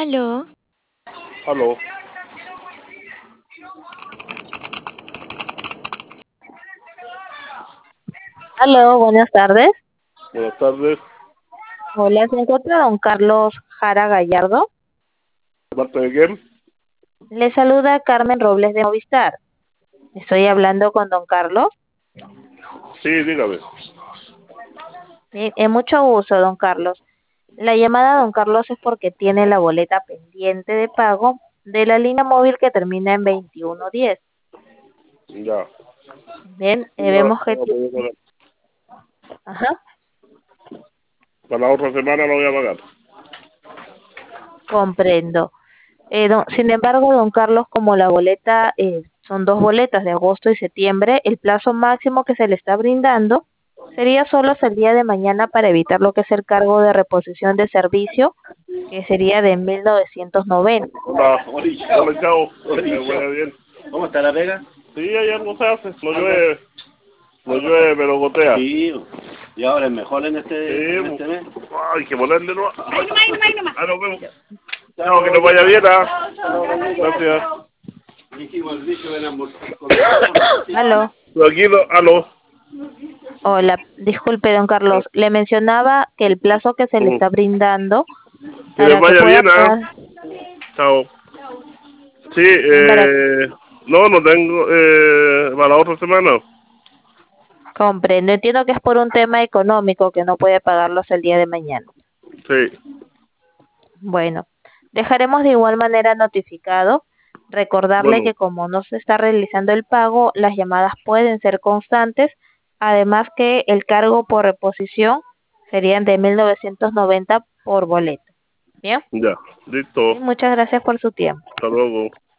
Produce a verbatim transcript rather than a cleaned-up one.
Aló, Aló, Aló, buenas tardes. buenas tardes. Hola, ¿se encuentra don Carlos Jara Gallardo? ¿De parte de quién? Le saluda Carmen Robles de Movistar. Estoy hablando con don Carlos. Sí, dígame. Sí, en mucho gusto, don Carlos. La llamada a don Carlos es porque tiene la boleta pendiente de pago de la línea móvil que termina en veintiuno diez. Ya. Bien, Sí, eh, no, vemos que... no, ti- voy a pagar. Ajá, Para la otra semana lo voy a pagar. comprendo. Eh, don- sin embargo, don Carlos, como la boleta eh, son dos boletas de agosto y septiembre, el plazo máximo que se le está brindando sería solo hasta el día de mañana para evitar lo que es el cargo de reposición de servicio, que sería de mil novecientos noventa. Hola, hola, chao. Que vaya bien. ¿Cómo está la pega? Sí, hay algo se hace. No llueve, no llueve, pero gotea. Sí, y ahora es mejor en Sí, este, en este mes. hay que ponerle no. Ah, nos vemos. Chao, que nos vaya bien, ¿ah? Gracias. Dijimos el dicho de la hamburguesa. Aló, Aquí, lo- aló. hola, disculpe, don Carlos, le mencionaba que el plazo que se le Mm. está brindando Que les para que vaya pueda bien, ¿ah? pagar, Chao. Sí, bien, para eh... No, no tengo, eh... para la otra semana. comprendo, entiendo que es por un tema económico que no puede pagarlo hasta el día de mañana. Sí. Bueno, dejaremos de igual manera notificado. Recordarle Bueno, que como no se está realizando el pago, las llamadas pueden ser constantes. Además que el cargo por reposición serían de mil novecientos noventa por boleto. Bien, ya. Listo. sí, muchas gracias por su tiempo. Hasta luego.